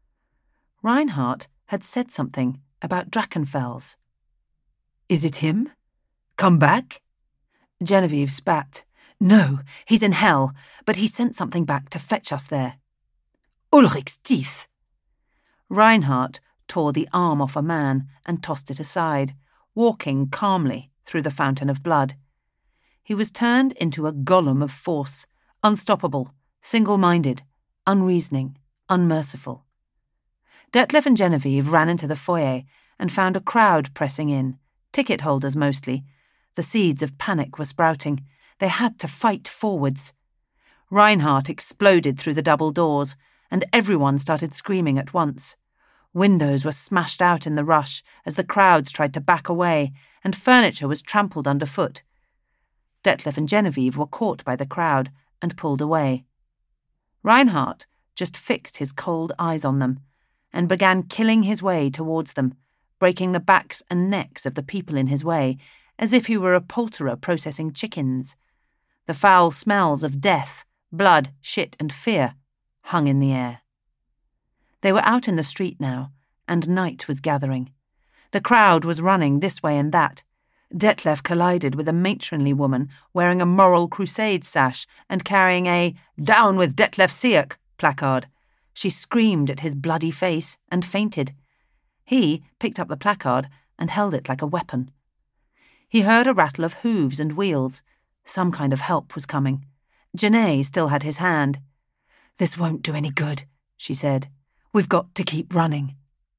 Reinhardt had said something about Drachenfels. "Is it him? Come back?" Genevieve spat. "No, he's in hell, but he sent something back to fetch us there." "Ulrich's teeth!" Reinhardt tore the arm off a man and tossed it aside, walking calmly through the fountain of blood. He was turned into a golem of force, unstoppable, single-minded, unreasoning, unmerciful. Detlef and Genevieve ran into the foyer and found a crowd pressing in, ticket holders mostly. The seeds of panic were sprouting. They had to fight forwards. Reinhardt exploded through the double doors, and everyone started screaming at once. Windows were smashed out in the rush as the crowds tried to back away, and furniture was trampled underfoot. Detlef and Genevieve were caught by the crowd and pulled away. Reinhardt just fixed his cold eyes on them and began killing his way towards them, breaking the backs and necks of the people in his way, as if he were a poulterer processing chickens. The foul smells of death, blood, shit, and fear hung in the air. They were out in the street now, and night was gathering. The crowd was running this way and that. Detlef collided with a matronly woman wearing a Moral Crusade sash and carrying a "Down with Detlef Siak" placard. She screamed at his bloody face and fainted. He picked up the placard and held it like a weapon. He heard a rattle of hooves and wheels. Some kind of help was coming. Janae still had his hand. "This won't do any good," she said. "We've got to keep running."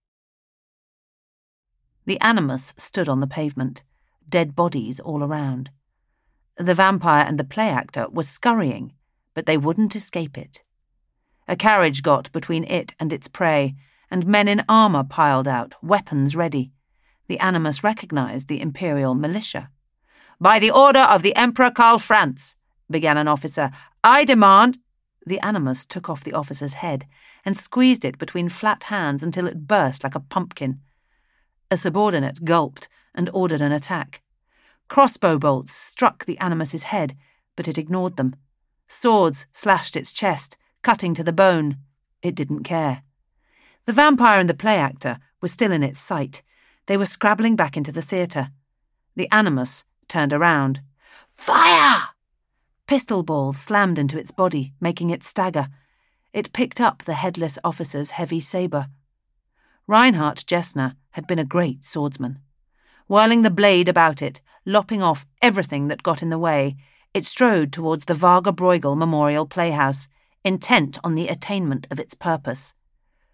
The Animus stood on the pavement, dead bodies all around. The vampire and the play actor were scurrying, but they wouldn't escape it. A carriage got between it and its prey, and men in armour piled out, weapons ready. The Animus recognised the Imperial militia. "By the order of the Emperor Karl Franz," began an officer, "I demand—" The Animus took off the officer's head and squeezed it between flat hands until it burst like a pumpkin. A subordinate gulped and ordered an attack. Crossbow bolts struck the Animus's head, but it ignored them. Swords slashed its chest, cutting to the bone. It didn't care. The vampire and the play actor were still in its sight. They were scrabbling back into the theatre. The Animus turned around. "Fire!" Pistol balls slammed into its body, making it stagger. It picked up the headless officer's heavy sabre. Reinhard Gessner had been a great swordsman. Whirling the blade about it, lopping off everything that got in the way, it strode towards the Varga Bruegel Memorial Playhouse, intent on the attainment of its purpose.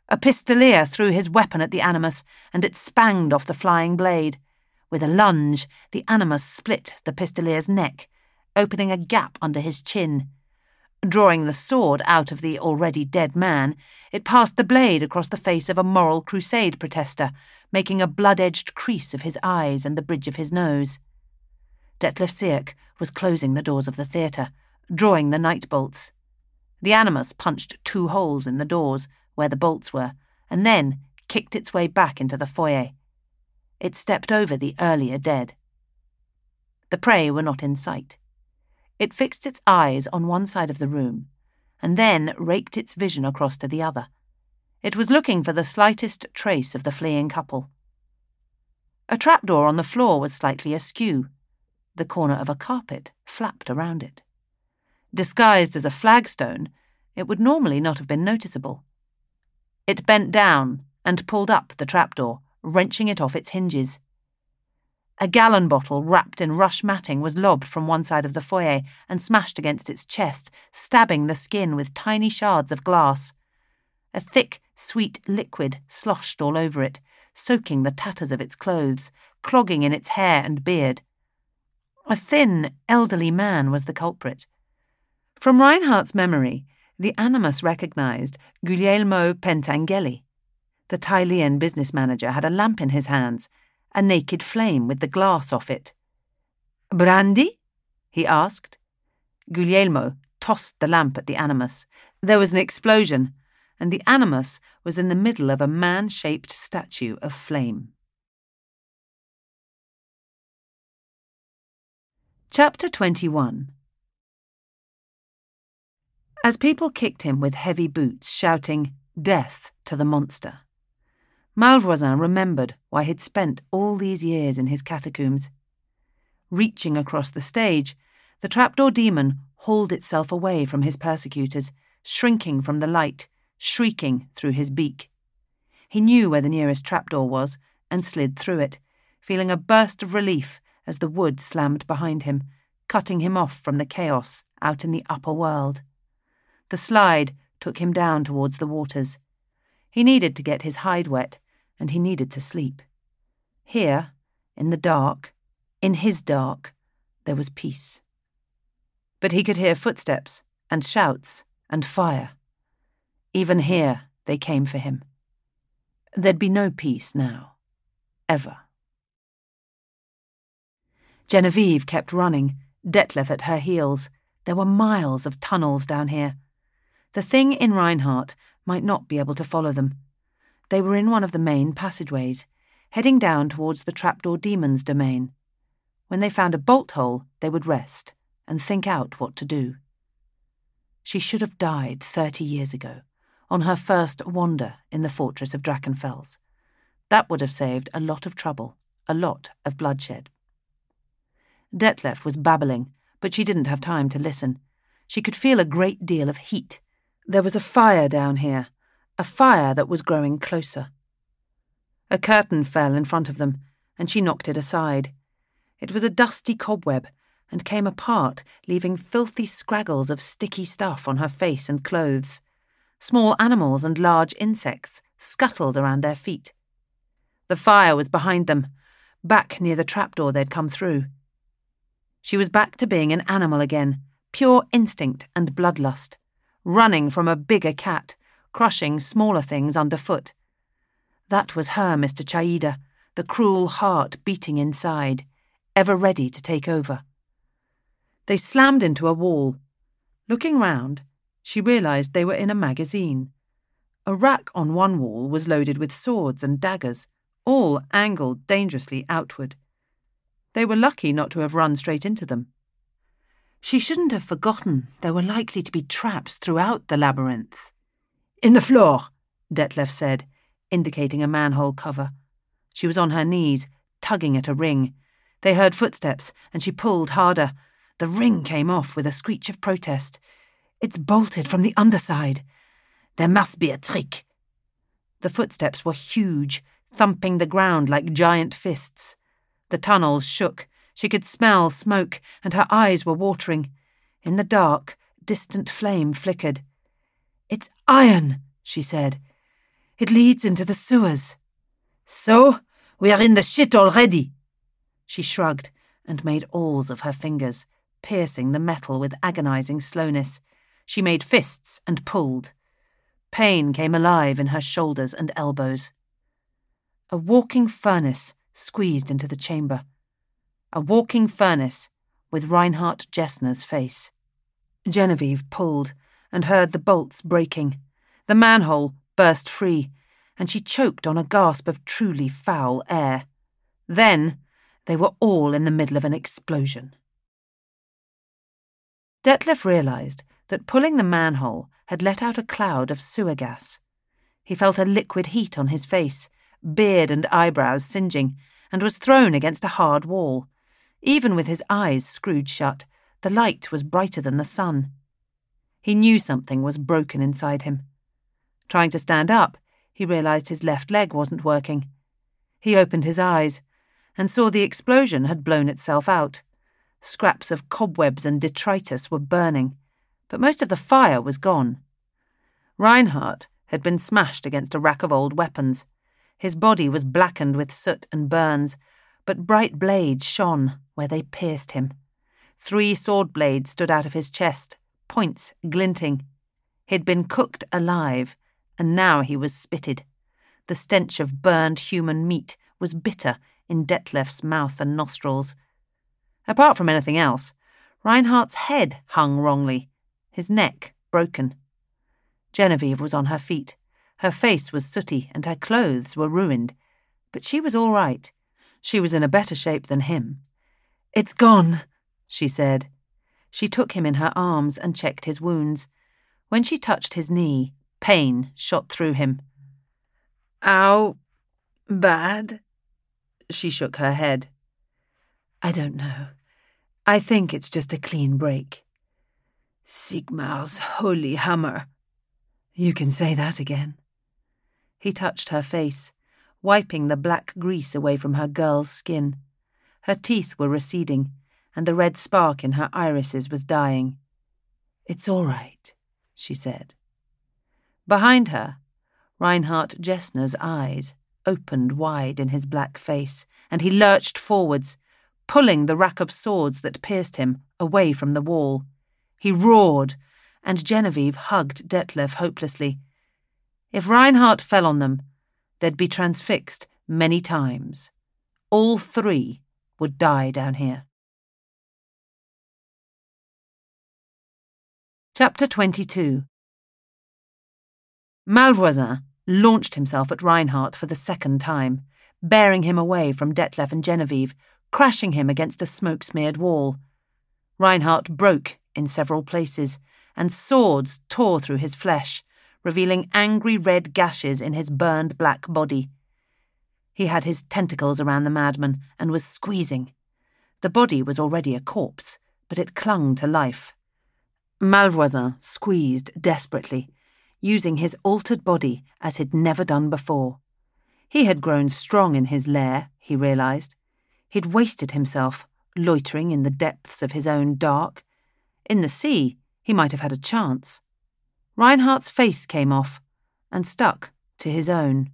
A pistolier threw his weapon at the animus, and it spanged off the flying blade. With a lunge, the animus split the pistolier's neck, opening a gap under his chin. Drawing the sword out of the already dead man, it passed the blade across the face of a moral crusade protester, making a blood-edged crease of his eyes and the bridge of his nose. Detlef Sierck was closing the doors of the theatre, drawing the night bolts. The animus punched 2 holes in the doors, where the bolts were, and then kicked its way back into the foyer. It stepped over the earlier dead. The prey were not in sight. It fixed its eyes on one side of the room, and then raked its vision across to the other. It was looking for the slightest trace of the fleeing couple. A trapdoor on the floor was slightly askew. The corner of a carpet flapped around it. Disguised as a flagstone, it would normally not have been noticeable. It bent down and pulled up the trapdoor, wrenching it off its hinges. A gallon bottle wrapped in rush matting was lobbed from one side of the foyer and smashed against its chest, stabbing the skin with tiny shards of glass. A thick, sweet liquid sloshed all over it, soaking the tatters of its clothes, clogging in its hair and beard. A thin, elderly man was the culprit. From Reinhardt's memory, the animus recognized Guglielmo Pentangeli. The Tylean business manager had a lamp in his hands, a naked flame with the glass off it. "Brandy?" he asked. Guglielmo tossed the lamp at the animus. There was an explosion, and the animus was in the middle of a man-shaped statue of flame. Chapter 21. As people kicked him with heavy boots, shouting, "Death to the monster," Malvoisin remembered why he'd spent all these years in his catacombs. Reaching across the stage, the trapdoor demon hauled itself away from his persecutors, shrinking from the light, shrieking through his beak. He knew where the nearest trapdoor was and slid through it, feeling a burst of relief as the wood slammed behind him, cutting him off from the chaos out in the upper world. The slide took him down towards the waters. He needed to get his hide wet, and he needed to sleep. Here, in the dark, in his dark, there was peace. But he could hear footsteps and shouts and fire. Even here they came for him. There'd be no peace now. Ever. Genevieve kept running, Detlef at her heels. There were miles of tunnels down here. The thing in Reinhardt might not be able to follow them. They were in one of the main passageways, heading down towards the trapdoor demon's domain. When they found a bolt hole, they would rest and think out what to do. She should have died 30 years ago, on her first wander in the fortress of Drachenfels. That would have saved a lot of trouble, a lot of bloodshed. Detlef was babbling, but she didn't have time to listen. She could feel a great deal of heat. There was a fire down here, a fire that was growing closer. A curtain fell in front of them, and she knocked it aside. It was a dusty cobweb, and came apart, leaving filthy scraggles of sticky stuff on her face and clothes. Small animals and large insects scuttled around their feet. The fire was behind them, back near the trapdoor they'd come through. She was back to being an animal again, pure instinct and bloodlust, running from a bigger cat, crushing smaller things underfoot. That was her, Mr. Chaida, the cruel heart beating inside, ever ready to take over. They slammed into a wall. Looking round, she realised they were in a magazine. A rack on one wall was loaded with swords and daggers, all angled dangerously outward. They were lucky not to have run straight into them. She shouldn't have forgotten there were likely to be traps throughout the labyrinth. "In the floor," Detlef said, indicating a manhole cover. She was on her knees, tugging at a ring. They heard footsteps, and she pulled harder. The ring came off with a screech of protest. "It's bolted from the underside. There must be a trick." The footsteps were huge, thumping the ground like giant fists. The tunnels shook. She could smell smoke, and her eyes were watering. In the dark, distant flame flickered. "It's iron," she said. It leads into the sewers." "So, we are in the shit already." She shrugged and made awls of her fingers, piercing the metal with agonizing slowness. She made fists and pulled. Pain came alive in her shoulders and elbows. A walking furnace squeezed into the chamber. A walking furnace with Reinhard Gessner's face. Genevieve pulled and heard the bolts breaking. The manhole burst free, and she choked on a gasp of truly foul air. Then they were all in the middle of an explosion. Detlef realized that pulling the manhole had let out a cloud of sewer gas. He felt a liquid heat on his face, beard and eyebrows singeing, and was thrown against a hard wall. Even with his eyes screwed shut, the light was brighter than the sun. He knew something was broken inside him. Trying to stand up, he realized his left leg wasn't working. He opened his eyes and saw the explosion had blown itself out. Scraps of cobwebs and detritus were burning, but most of the fire was gone. Reinhard had been smashed against a rack of old weapons. His body was blackened with soot and burns, but bright blades shone where they pierced him. 3 sword blades stood out of his chest, points glinting. He'd been cooked alive, and now he was spitted. The stench of burned human meat was bitter in Detlef's mouth and nostrils. Apart from anything else, Reinhardt's head hung wrongly, his neck broken. Genevieve was on her feet. Her face was sooty and her clothes were ruined, but she was all right. She was in a better shape than him. "It's gone," she said. She took him in her arms and checked his wounds. When she touched his knee, pain shot through him. "Ow, bad?" She shook her head. "I don't know. I think it's just a clean break." "Sigmar's holy hammer." "You can say that again." He touched her face, wiping the black grease away from her girl's skin. Her teeth were receding, and the red spark in her irises was dying. "It's all right," she said. Behind her, Reinhard Gessner's eyes opened wide in his black face, and he lurched forwards, pulling the rack of swords that pierced him away from the wall. He roared, and Genevieve hugged Detlef hopelessly. If Reinhard fell on them, they'd be transfixed many times. All 3 would die down here. Chapter 22. Malvoisin launched himself at Reinhard for the second time, bearing him away from Detlef and Genevieve, crashing him against a smoke-smeared wall. Reinhard broke in several places, and swords tore through his flesh, revealing angry red gashes in his burned black body. He had his tentacles around the madman and was squeezing. The body was already a corpse, but it clung to life. Malvoisin squeezed desperately, using his altered body as he'd never done before. He had grown strong in his lair, he realized. He'd wasted himself, loitering in the depths of his own dark. In the sea, he might have had a chance. Reinhardt's face came off and stuck to his own.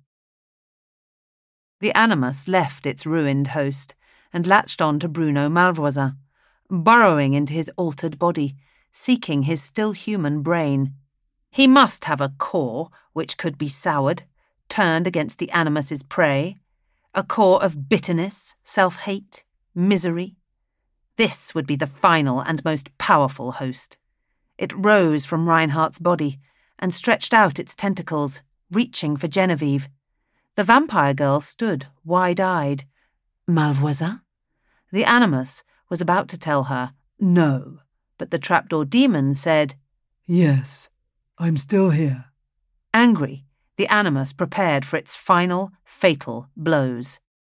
The animus left its ruined host and latched on to Bruno Malvoisin, burrowing into his altered body, seeking his still human brain. He must have a core which could be soured, turned against the animus's prey, a core of bitterness, self-hate, misery. This would be the final and most powerful host. It rose from Reinhardt's body and stretched out its tentacles, reaching for Genevieve. The vampire girl stood wide-eyed. Malvoisin? The animus was about to tell her no, but the trapdoor demon said, "Yes, I'm still here." Angry, the animus prepared for its final, fatal blows.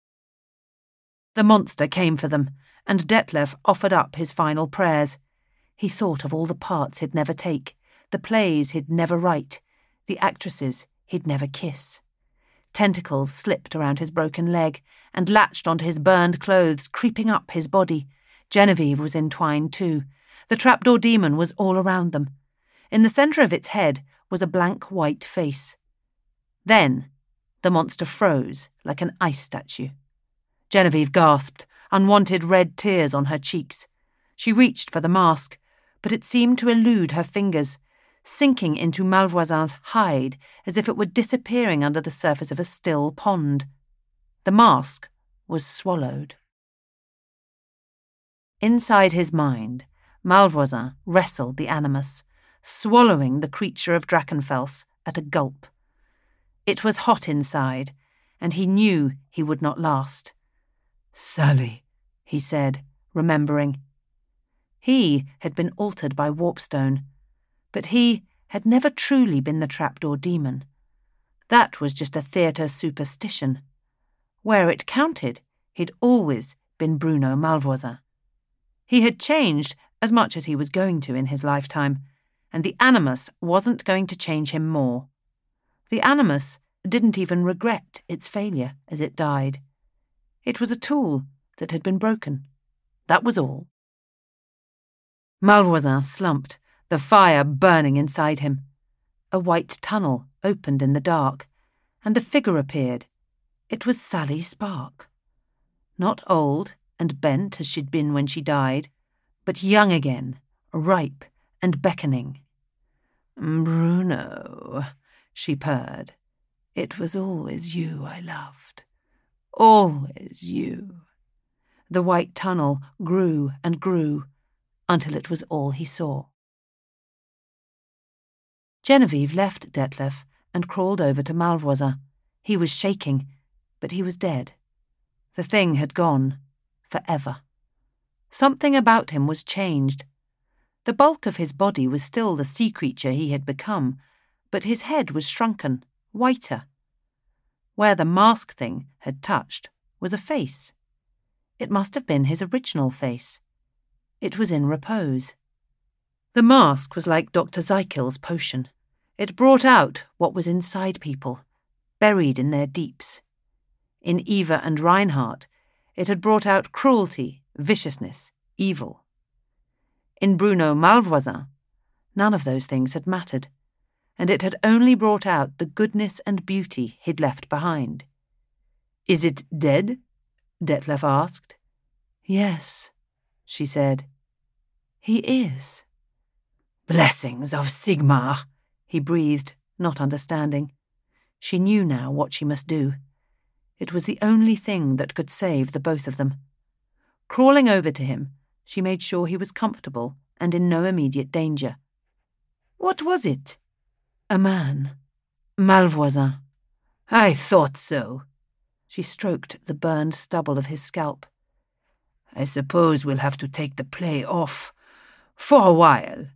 The monster came for them, and Detlef offered up his final prayers. He thought of all the parts he'd never take, the plays he'd never write, the actresses he'd never kiss. Tentacles slipped around his broken leg and latched onto his burned clothes, creeping up his body. Genevieve was entwined too. The trapdoor demon was all around them. In the centre of its head was a blank white face. Then the monster froze like an ice statue. Genevieve gasped, unwanted red tears on her cheeks. She reached for the mask, but it seemed to elude her fingers, sinking into Malvoisin's hide as if it were disappearing under the surface of a still pond. The mask was swallowed. Inside his mind, Malvoisin wrestled the animus, swallowing the creature of Drachenfels at a gulp. It was hot inside, and he knew he would not last. Sally, he said, remembering. He had been altered by Warpstone, but he had never truly been the trapdoor demon. That was just a theatre superstition. Where it counted, he'd always been Bruno Malvoisin. He had changed as much as he was going to in his lifetime, and the animus wasn't going to change him more. The animus didn't even regret its failure as it died. It was a tool that had been broken. That was all. Malvoisin slumped, the fire burning inside him. A white tunnel opened in the dark, and a figure appeared. It was Sally Spark. Not old and bent as she'd been when she died, but young again, ripe and beckoning. "Bruno," she purred. "It was always you I loved. Always you." The white tunnel grew and grew until it was all he saw. Genevieve left Detlef and crawled over to Malvoisin. He was shaking, but he was dead. The thing had gone, forever. Something about him was changed. The bulk of his body was still the sea creature he had become, but his head was shrunken, whiter. Where the mask thing had touched was a face. It must have been his original face. It was in repose. The mask was like Dr. Zeikil's potion. It brought out what was inside people, buried in their deeps. In Eva and Reinhardt, it had brought out cruelty, viciousness, evil. In Bruno Malvoisin, none of those things had mattered, and it had only brought out the goodness and beauty he'd left behind. "Is it dead?" Detlef asked. "Yes," she said. "He is." "Blessings of Sigmar," he breathed, not understanding. She knew now what she must do. It was the only thing that could save the both of them. Crawling over to him, she made sure he was comfortable and in no immediate danger. "What was it?" "A man. Malvoisin." "I thought so." She stroked the burned stubble of his scalp. "I suppose we'll have to take the play off. For a while."